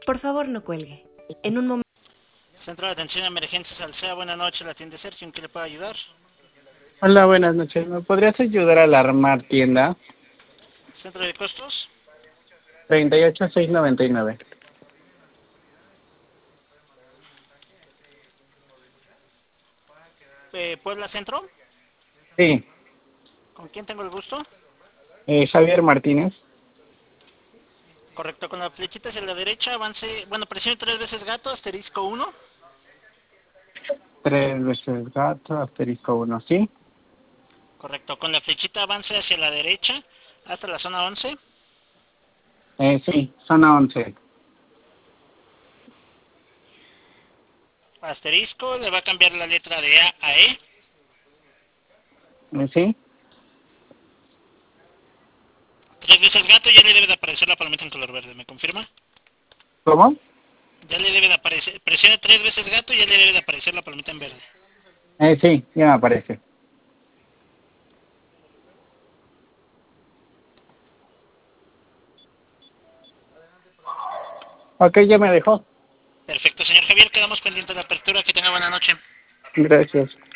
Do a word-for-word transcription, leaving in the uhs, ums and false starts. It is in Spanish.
Por favor, no cuelgue. En un momento. Centro de Atención a Emergencias Alsea, buenas noches, la atiende Sergio, ¿en qué le puedo ayudar? Hola, buenas noches. ¿Me podrías ayudar a alarmar tienda? ¿Centro de costos? treinta y ocho seiscientos noventa y nueve. Eh, ¿Puebla Centro? Sí, ¿Con quién tengo el gusto? eh, Javier Martínez. Correcto, con la flechita hacia la derecha, avance, bueno, presione tres veces gato, asterisco uno. Tres veces gato, asterisco uno, ¿sí? Correcto, con la flechita avance hacia la derecha, hasta la zona once. Eh, sí, zona once. Asterisco, le va a cambiar la letra de A a E. Eh, ¿Sí? Tres veces gato, ya le debe de aparecer la palomita en color verde, ¿me confirma? ¿Cómo? Ya le debe de aparecer, presione tres veces gato y ya le debe de aparecer la palomita en verde. Eh, sí, ya me aparece. Ok, ya me dejó. Perfecto, señor Javier, quedamos pendientes de la apertura, que tenga buena noche. Gracias.